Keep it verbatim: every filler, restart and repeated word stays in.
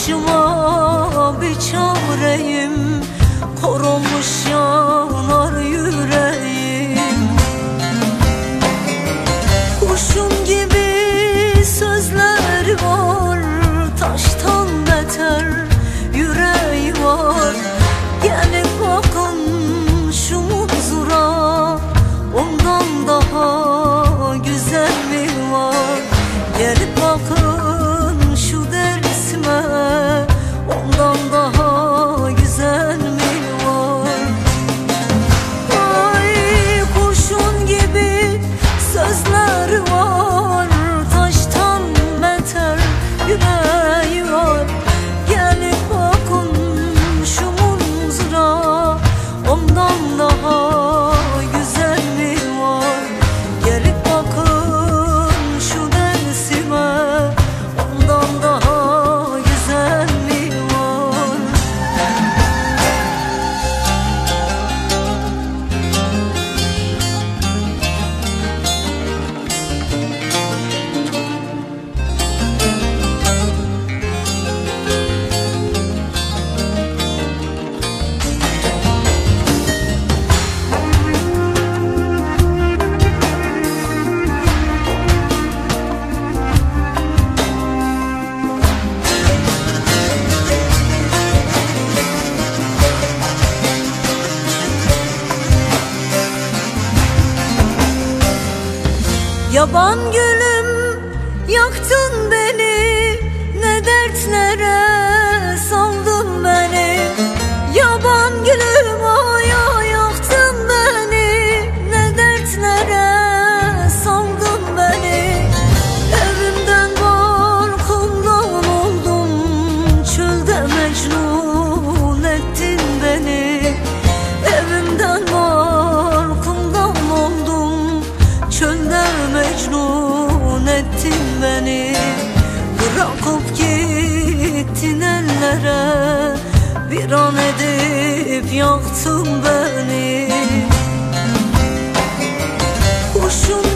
başıma bir çareyim, korunmuş yanar yüreğim. Kuşun gibi sözleri var, taştan beter yüreği var. Gelip bakın şu muzura, ondan daha güzel mi var? Gelip bakın şu dersime, ondan daha güzel mi var? Ay kuşun gibi sözler var, taştan beter yüreği var. Gelip bakın şu muzura, ondan daha güzel mi var? Gelip bakın şu dersime, ondan daha güzel mi var? Yaban gülüm yaktın beni, ne dertlere saldın beni. Yaban gülüm aya yaktın beni, ne dertlere saldın beni. Evimden balkondan oldum, çölde mecnun ettin beni. Evimden balkondan oldum, çölde mecnun ettin beni. Bırakıp gittin ellere, bir an edip yaktın beni. Kuşun